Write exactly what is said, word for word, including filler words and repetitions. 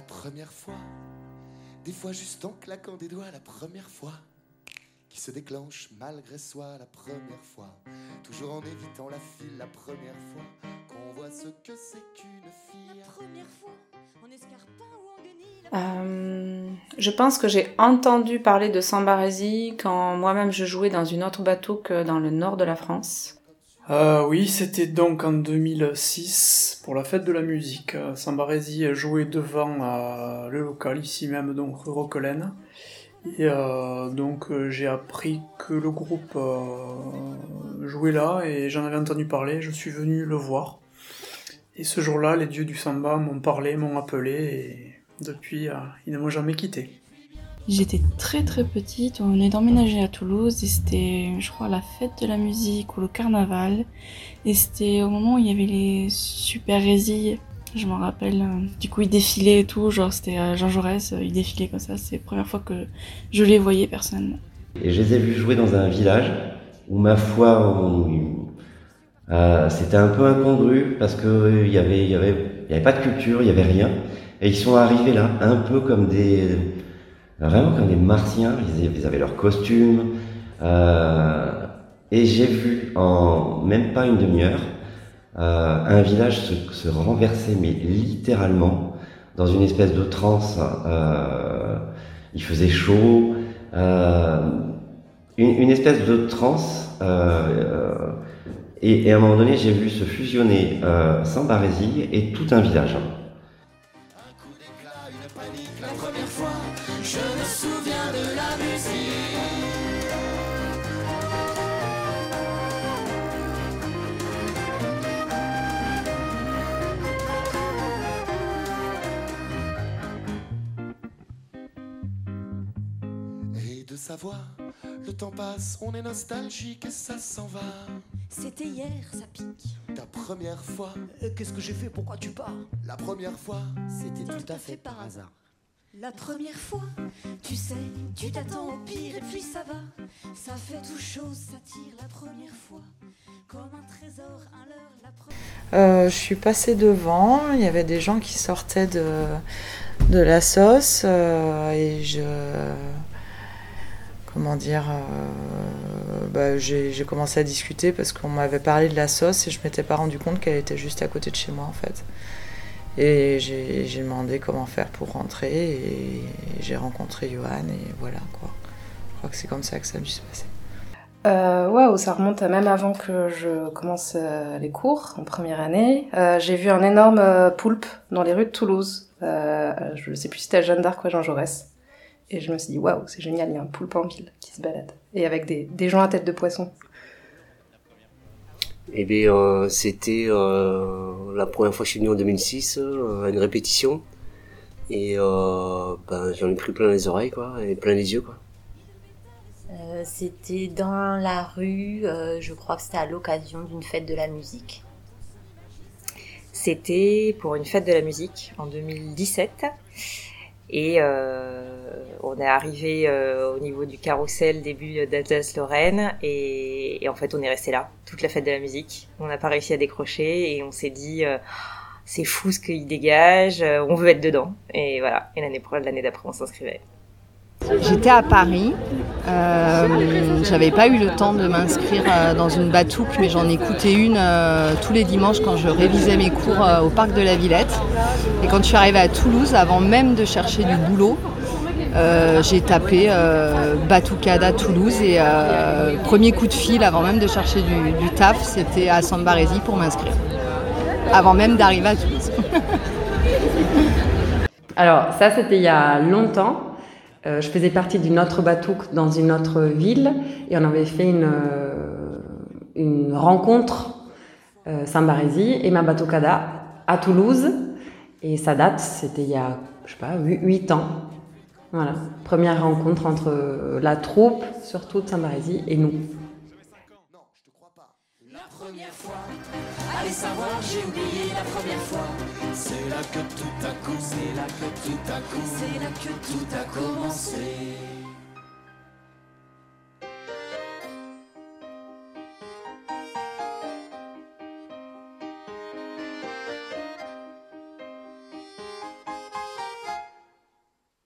première fois, des fois juste en claquant des doigts la première fois, qui se déclenche malgré soi la première fois, toujours en évitant la file la première fois, qu'on voit ce que c'est qu'une fille. La première fois, en escarpin ou en guenille. Euh, je pense que j'ai entendu parler de Sambarési quand moi-même je jouais dans une autre batouk dans le nord de la France. Euh, oui, c'était donc en deux mille six, pour la fête de la musique. Sambarési jouait devant euh, le local, ici même, donc rue Roquelaine. Et euh, donc euh, j'ai appris que le groupe euh, jouait là, et j'en avais entendu parler, je suis venu le voir. Et ce jour-là, les dieux du samba m'ont parlé, m'ont appelé, et depuis, euh, ils ne m'ont jamais quitté. J'étais très très petite, on est emménagé à Toulouse et c'était, je crois, la fête de la musique ou le carnaval. Et c'était au moment où il y avait les Super Rési, je m'en rappelle. Du coup, ils défilaient et tout, genre c'était Jean Jaurès, ils défilaient comme ça. C'est la première fois que je les voyais, personne. Et je les ai vus jouer dans un village où, ma foi, on, euh, c'était un peu incongru parce que euh, il y avait, il y avait, il y avait pas de culture, il y avait rien. Et ils sont arrivés là, un peu comme des Vraiment comme des martiens, ils avaient leurs costumes. Euh, et j'ai vu en même pas une demi-heure euh, un village se, se renverser, mais littéralement, dans une espèce de transe. Euh, il faisait chaud. Euh, une, une espèce de transe. Euh, et, et à un moment donné, j'ai vu se fusionner euh, Sambarési et tout un village. La première fois, je me souviens de la musique. Et de sa voix, le temps passe, on est nostalgique et ça s'en va. C'était hier, ça pique. Ta première fois, euh, qu'est-ce que j'ai fait? Pourquoi tu pars? la première fois, C'était tout à fait par hasard. La première fois, tu sais, tu t'attends au pire et puis ça va. Ça fait tout chose, ça tire la première fois. Comme un trésor, un leurre, la première Euh, je suis passée devant, il y avait des gens qui sortaient de, de la sauce euh, et je... Comment dire euh, bah, j'ai, j'ai commencé à discuter parce qu'on m'avait parlé de la sauce et je m'étais pas rendu compte qu'elle était juste à côté de chez moi en fait. Et j'ai, j'ai demandé comment faire pour rentrer et j'ai rencontré Johan et voilà quoi. Je crois que c'est comme ça que ça a dû se passer. Euh, Waouh, ça remonte à même avant que je commence euh, les cours, en première année. Euh, j'ai vu un énorme euh, poulpe dans les rues de Toulouse. Euh, je ne sais plus si c'était à Jeanne d'Arc ou à Jean Jaurès. Et je me suis dit, waouh, c'est génial, il y a un poulpe en ville qui se balade. Et avec des, des gens à tête de poisson. Eh bien, euh, c'était euh, la première fois que je suis venu en deux mille six, euh, à une répétition. Et euh, ben, j'en ai pris plein les oreilles, quoi, et plein les yeux, quoi. Euh, c'était dans la rue, euh, je crois que c'était à l'occasion d'une fête de la musique. C'était pour une fête de la musique en deux mille dix-sept. Et euh, on est arrivé euh, au niveau du carrousel début d'Alsace-Lorraine et, et en fait on est resté là toute la fête de la musique. On n'a pas réussi à décrocher et on s'est dit euh, c'est fou ce qu'il dégage, euh, on veut être dedans. Et voilà, et l'année, l'année d'après on s'inscrivait. J'étais à Paris, euh, j'avais pas eu le temps de m'inscrire euh, dans une batouk, mais j'en écoutais une euh, tous les dimanches quand je révisais mes cours euh, au parc de la Villette. Et quand je suis arrivée à Toulouse, avant même de chercher du boulot, euh, j'ai tapé euh, Batoukada Toulouse et euh, premier coup de fil avant même de chercher du, du taf, c'était à Sambarési pour m'inscrire, avant même d'arriver à Toulouse. Alors ça c'était il y a longtemps. Euh, je faisais partie d'une autre batouk dans une autre ville et on avait fait une, euh, une rencontre euh, Sambarési et ma batoukada à Toulouse et ça date, c'était il y a, je sais pas, huit ans. Voilà, première rencontre entre la troupe, surtout de Sambarési et nous. la première fois, allez savoir, j'ai oublié la première fois. C'est là que tout a coup, c'est là que tout a coup, c'est là que tout a commencé.